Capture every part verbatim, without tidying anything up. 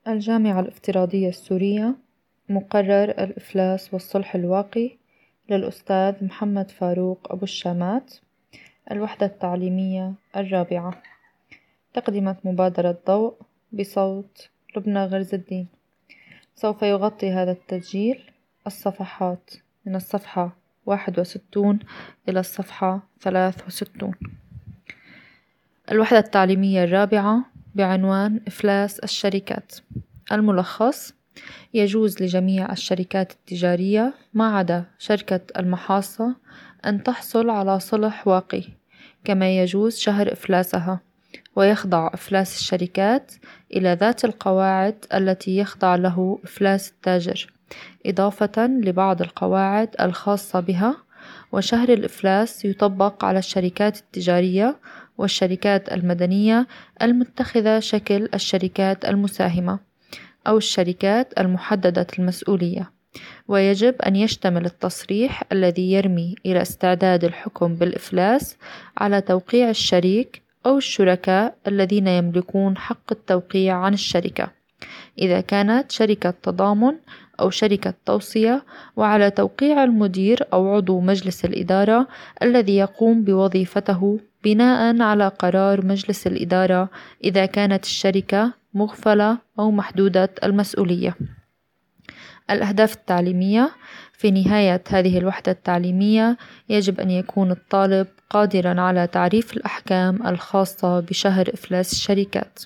الجامعة الافتراضية السورية. مقرر الإفلاس والصلح الواقي للأستاذ محمد فاروق أبو الشامات. الوحدة التعليمية الرابعة. تقدمت مبادرة ضوء بصوت لبنى غرز الدين. سوف يغطي هذا التسجيل الصفحات من الصفحة واحد وستون إلى الصفحة ثلاث وستون. الوحدة التعليمية الرابعة بعنوان إفلاس الشركات. الملخص: يجوز لجميع الشركات التجارية ما عدا شركة المحاصة أن تحصل على صلح واقي، كما يجوز شهر إفلاسها، ويخضع إفلاس الشركات إلى ذات القواعد التي يخضع له إفلاس التاجر، إضافة لبعض القواعد الخاصة بها. وشهر الإفلاس يطبق على الشركات التجارية والشركات المدنية المتخذة شكل الشركات المساهمة أو الشركات المحددة المسؤولية، ويجب أن يشتمل التصريح الذي يرمي إلى استعداد الحكم بالإفلاس على توقيع الشريك أو الشركاء الذين يملكون حق التوقيع عن الشركة إذا كانت شركة تضامن أو شركة توصية، وعلى توقيع المدير أو عضو مجلس الإدارة الذي يقوم بوظيفته بناء على قرار مجلس الإدارة إذا كانت الشركة مغفلة أو محدودة المسؤولية. الأهداف التعليمية: في نهاية هذه الوحدة التعليمية يجب أن يكون الطالب قادرا على تعريف الأحكام الخاصة بشهر إفلاس الشركات.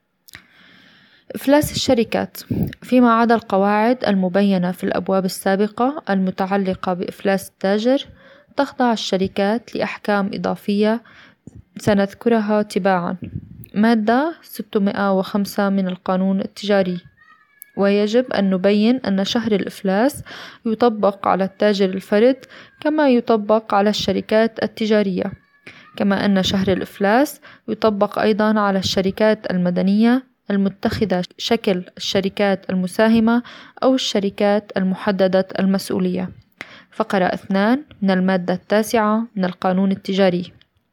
إفلاس الشركات: فيما عدا القواعد المبينة في الأبواب السابقة المتعلقة بإفلاس التاجر، تخضع الشركات لأحكام إضافية سنذكرها تباعا. مادة ستمائة وخمسة من القانون التجاري. ويجب أن نبين أن شهر الإفلاس يطبق على التاجر الفرد كما يطبق على الشركات التجارية، كما أن شهر الإفلاس يطبق أيضا على الشركات المدنية المتخذة شكل الشركات المساهمة أو الشركات المحددة المسؤولية. فقرة اثنان من المادة التاسعة من القانون التجاري.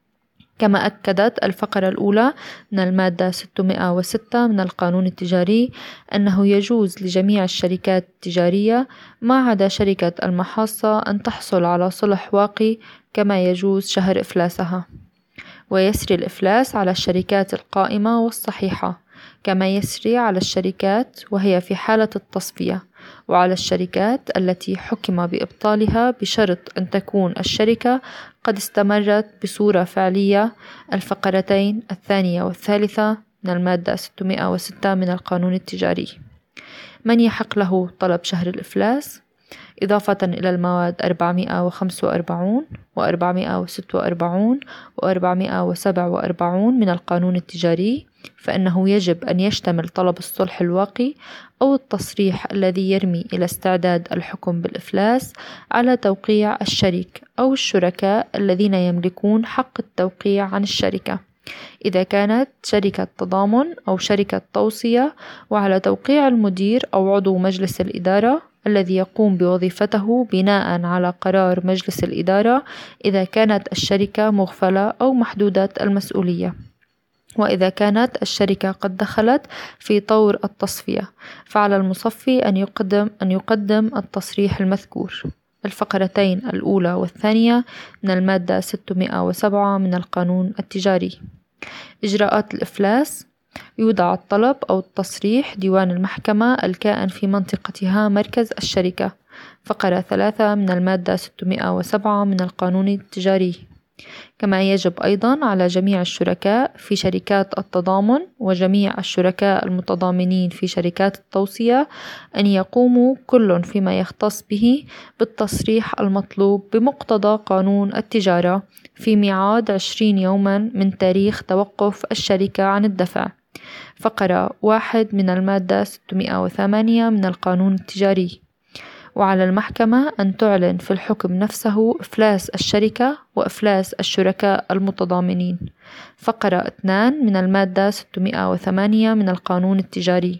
كما أكدت الفقرة الأولى من المادة ستمائة وستة من القانون التجاري أنه يجوز لجميع الشركات التجارية ما عدا شركة المحاصة أن تحصل على صلح واقي، كما يجوز شهر إفلاسها. ويسري الإفلاس على الشركات القائمة والصحيحة، كما يسري على الشركات وهي في حالة التصفية، وعلى الشركات التي حكم بإبطالها بشرط أن تكون الشركة قد استمرت بصورة فعلية. الفقرتين الثانية والثالثة من المادة ستمائة وستة من القانون التجاري. من يحق له طلب شهر الإفلاس؟ إضافة إلى المواد أربعمائة وخمسة وأربعين وأربعمائة وستة وأربعين وأربعمائة وسبعة وأربعين من القانون التجاري، فإنه يجب أن يشتمل طلب الصلح الواقي أو التصريح الذي يرمي إلى استعداد الحكم بالإفلاس على توقيع الشريك أو الشركاء الذين يملكون حق التوقيع عن الشركة إذا كانت شركة تضامن أو شركة توصية، وعلى توقيع المدير أو عضو مجلس الإدارة الذي يقوم بوظيفته بناء على قرار مجلس الإدارة إذا كانت الشركة مغفلة أو محدودة المسؤولية، وإذا كانت الشركة قد دخلت في طور التصفية فعلى المصفي أن يقدم أن يقدم التصريح المذكور. الفقرتين الأولى والثانية من المادة ستمائة وسبعة من القانون التجاري. إجراءات الإفلاس: يوضع الطلب أو التصريح ديوان المحكمة الكائن في منطقتها مركز الشركة. فقرة ثلاثة من المادة ستمائة وسبعة من القانون التجاري. كما يجب أيضا على جميع الشركاء في شركات التضامن وجميع الشركاء المتضامنين في شركات التوصية أن يقوموا كل فيما يختص به بالتصريح المطلوب بمقتضى قانون التجارة في ميعاد عشرين يوما من تاريخ توقف الشركة عن الدفع. فقرة واحد من المادة ستمائة وثمانية من القانون التجاري. وعلى المحكمة أن تعلن في الحكم نفسه إفلاس الشركة وإفلاس الشركاء المتضامنين. فقرة اثنان من المادة ستمائة وثمانية من القانون التجاري.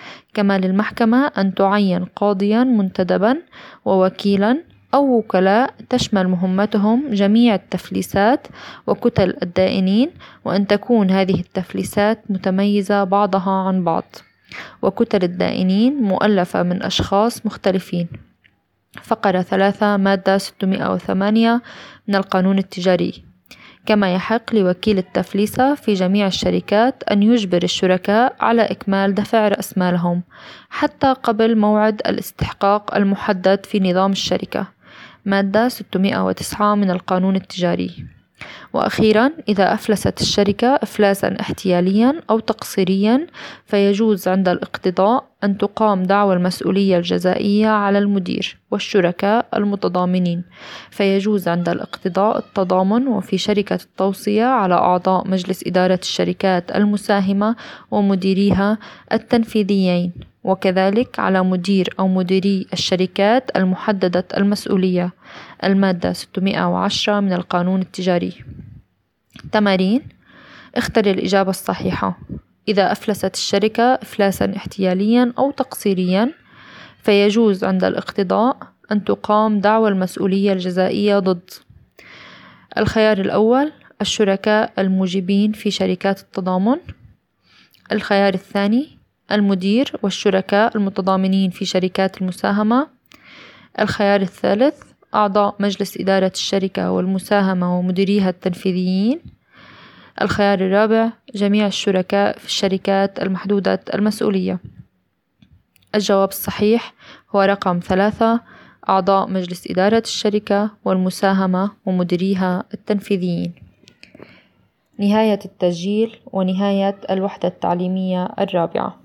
كما للمحكمة أن تعين قاضيا منتدبا ووكيلا أو وكلاء تشمل مهمتهم جميع التفليسات وكتل الدائنين، وأن تكون هذه التفليسات متميزة بعضها عن بعض. وكتل الدائنين مؤلفة من أشخاص مختلفين. فقرة ثلاثة مادة ستمائة وثمانية من القانون التجاري. كما يحق لوكيل التفليسة في جميع الشركات أن يجبر الشركاء على إكمال دفع رأس مالهم حتى قبل موعد الاستحقاق المحدد في نظام الشركة. مادة ستمائة وتسعة من القانون التجاري. وأخيرا، إذا أفلست الشركة إفلاسا احتياليا أو تقصيريا فيجوز عند الاقتضاء أن تقام دعوى المسؤولية الجزائية على المدير والشركاء المتضامنين. فيجوز عند الاقتضاء التضامن وفي شركة التوصية على أعضاء مجلس إدارة الشركات المساهمة ومديريها التنفيذيين، وكذلك على مدير أو مديري الشركات المحددة المسؤولية. المادة ستمائة وعشرة من القانون التجاري. تمارين: اختر الإجابة الصحيحة. إذا أفلست الشركة إفلاسا احتياليا أو تقصيريا فيجوز عند الاقتضاء أن تقام دعوى المسؤولية الجزائية ضد الخيار الأول الشركاء الموجبين في شركات التضامن. الخيار الثاني المدير والشركاء المتضامنين في شركات المساهمة. الخيار الثالث أعضاء مجلس إدارة الشركة والمساهمة ومديريها التنفيذيين. الخيار الرابع جميع الشركاء في الشركات المحدودة المسؤولية. الجواب الصحيح هو رقم ثلاثة، أعضاء مجلس إدارة الشركة والمساهمة ومديريها التنفيذيين. نهاية التسجيل ونهاية الوحدة التعليمية الرابعة.